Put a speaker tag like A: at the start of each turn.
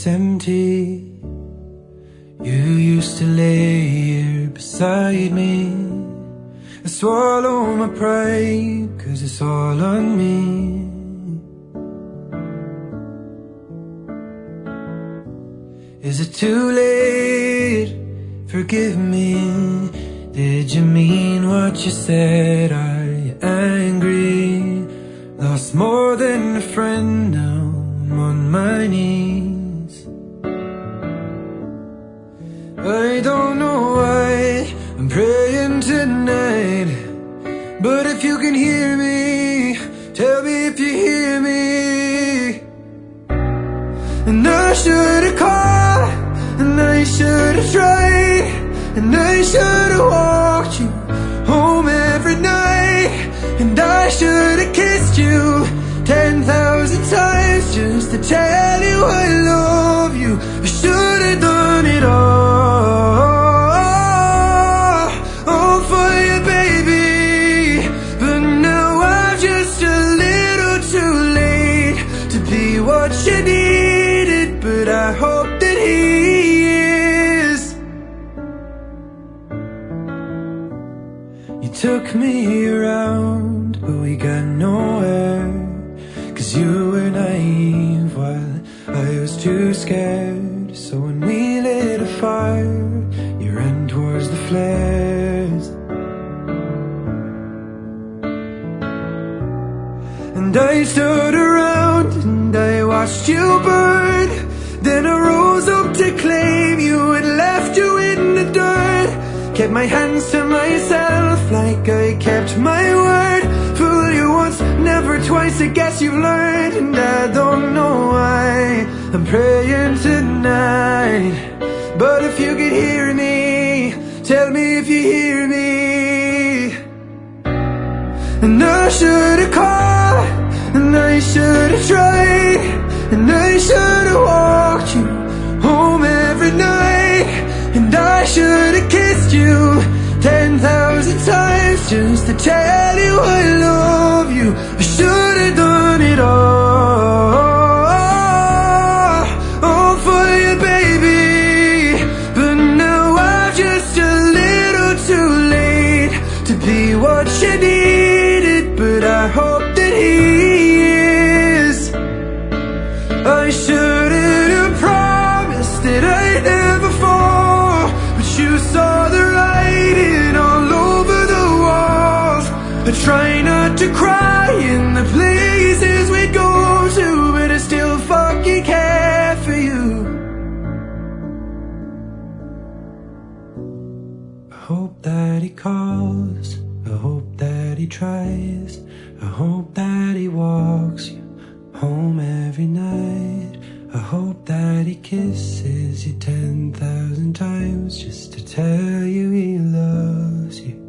A: it's empty. You used to lay here beside me. I swallow my pride, 'cause it's all on me. Is it too late? Forgive me. Did you mean what you said? Are you angry? Lost more than a friend, now I'm on my knees. I don't know why I'm praying tonight, but if you can hear me, tell me if you hear me. And I should've called, and I should've tried, and I should've walked you home every night, and I should've kissed you 10,000 times just to tell you I love you. I should've done it all for you, baby. But now I'm just a little too late to be what you needed, but I hope that he is. You took me around, but we got nowhere, 'cause you were naive while I was too scared. So when we lit a fire, you ran towards the flares. And I stood around and I watched you burn. Then I rose up to claim you and left you in the dirt. Kept my hands to myself like I kept my word. Fool you once, never twice, I guess you've learned. And I don't know why I'm praying tonight, but if you could hear me, tell me if you hear me. And I should've called, and I should've tried, and I should've walked you home every night, and I should've kissed you 10,000 times just to tell you I love you. I should've done it all for you, baby. But now I'm just a little too late to be what you needed, but I hope that he is. I shouldn't have promised that I'd never fall, but you saw the writing all over the walls. I try not to cry in the places we go to, but I still fucking care for you. I hope that he calls, I hope that he tries, I hope that he walks you home every night. I hope that he kisses you 10,000 times just to tell you he loves you.